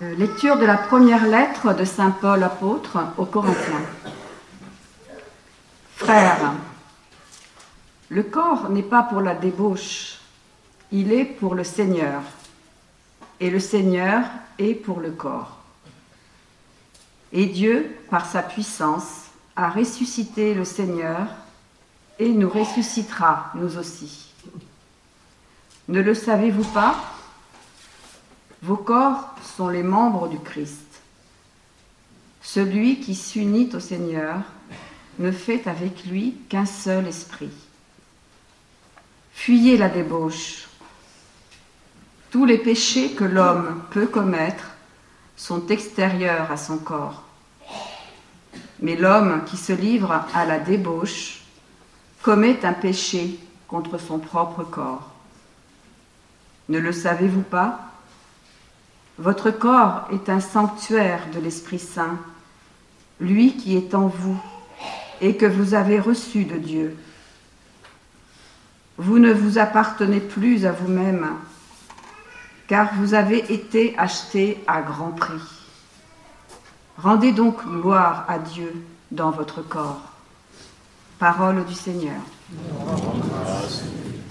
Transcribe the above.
Lecture de la première lettre de saint Paul apôtre aux Corinthiens. Frères, le corps n'est pas pour la débauche, il est pour le Seigneur, et le Seigneur est pour le corps. Et Dieu, par sa puissance, a ressuscité le Seigneur et nous ressuscitera, nous aussi. Ne le savez-vous pas ? Vos corps sont les membres du Christ. Celui qui s'unit au Seigneur ne fait avec lui qu'un seul esprit. Fuyez la débauche. Tous les péchés que l'homme peut commettre sont extérieurs à son corps. Mais l'homme qui se livre à la débauche commet un péché contre son propre corps. Ne le savez-vous pas ? Votre corps est un sanctuaire de l'Esprit Saint, lui qui est en vous et que vous avez reçu de Dieu. Vous ne vous appartenez plus à vous-même, car vous avez été achetés à grand prix. Rendez donc gloire à Dieu dans votre corps. Parole du Seigneur.